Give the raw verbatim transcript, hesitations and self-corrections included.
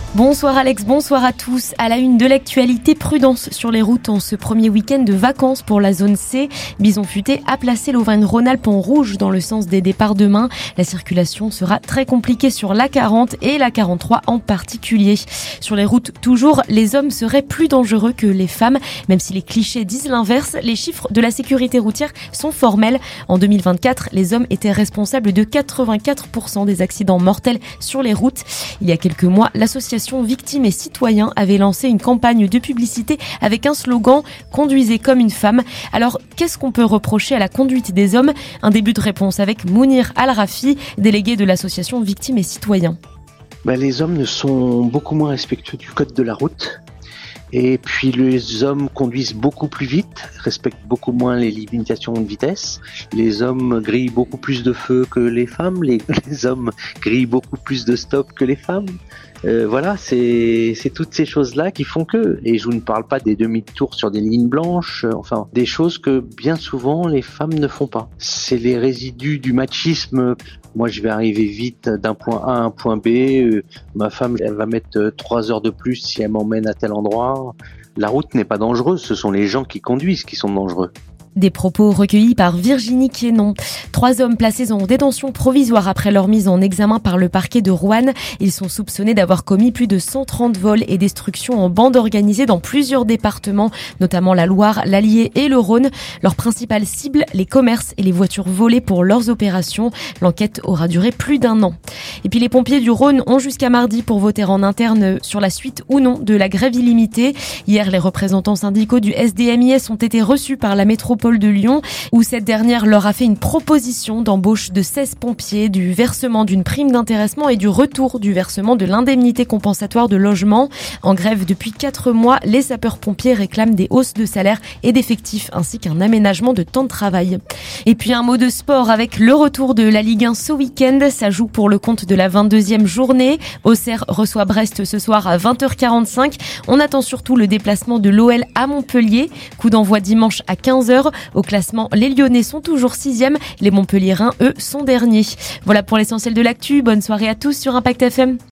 Bonsoir Alex, bonsoir à tous. À la une de l'actualité, prudence sur les routes en ce premier week-end de vacances pour la zone C. Bison Futé a placé l'Auvergne-Rhône-Alpes en rouge dans le sens des départs demain. La circulation sera très compliquée sur l'A quarante et l'A quarante-trois en particulier. Sur les routes toujours, les hommes seraient plus dangereux que les femmes. Même si les clichés disent l'inverse, les chiffres de la sécurité routière sont formels. En deux mille vingt-quatre, les hommes étaient responsables de quatre-vingt-quatre pour cent des accidents mortels sur les routes. Il y a quelques mois, l'association Victimes et Citoyens avait lancé une campagne de publicité avec un slogan « Conduisez comme une femme ». Alors, qu'est-ce qu'on peut reprocher à la conduite des hommes ? Un début de réponse avec Mounir Al-Rafi, délégué de l'association Victimes et Citoyens. Ben, les hommes sont beaucoup moins respectueux du code de la route. Et puis les hommes conduisent beaucoup plus vite, respectent beaucoup moins les limitations de vitesse. Les hommes grillent beaucoup plus de feux que les femmes. Les, les hommes grillent beaucoup plus de stop que les femmes. Euh, voilà, c'est, c'est toutes ces choses-là qui font que. Et je vous ne parle pas des demi-tours sur des lignes blanches. Euh, enfin, des choses que bien souvent les femmes ne font pas. C'est les résidus du machisme. Moi, je vais arriver vite d'un point A à un point B. Euh, ma femme, elle va mettre trois heures de plus si elle m'emmène à tel endroit. La route n'est pas dangereuse, ce sont les gens qui conduisent qui sont dangereux. Des propos recueillis par Virginie Quénon. Trois hommes placés en détention provisoire après leur mise en examen par le parquet de Roanne. Ils sont soupçonnés d'avoir commis plus de cent trente vols et destructions en bande organisée dans plusieurs départements, notamment la Loire, l'Allier et le Rhône. Leur principale cible, les commerces et les voitures volées pour leurs opérations. L'enquête aura duré plus d'un an. Et puis les pompiers du Rhône ont jusqu'à mardi pour voter en interne sur la suite ou non de la grève illimitée. Hier, les représentants syndicaux du S D M I S ont été reçus par la métropole de Lyon, où cette dernière leur a fait une proposition d'embauche de seize pompiers, du versement d'une prime d'intéressement et du retour du versement de l'indemnité compensatoire de logement. En grève depuis quatre mois, les sapeurs-pompiers réclament des hausses de salaire et d'effectifs, ainsi qu'un aménagement de temps de travail. Et puis un mot de sport avec le retour de la Ligue un ce week-end. Ça joue pour le compte de la vingt-deuxième journée. Auxerre reçoit Brest ce soir à vingt heures quarante-cinq. On attend surtout le déplacement de l'O L à Montpellier. Coup d'envoi dimanche à quinze heures. Au classement, les Lyonnais sont toujours sixième. Les Montpelliérains, eux, sont derniers. Voilà pour l'essentiel de l'actu. Bonne soirée à tous sur Impact F M.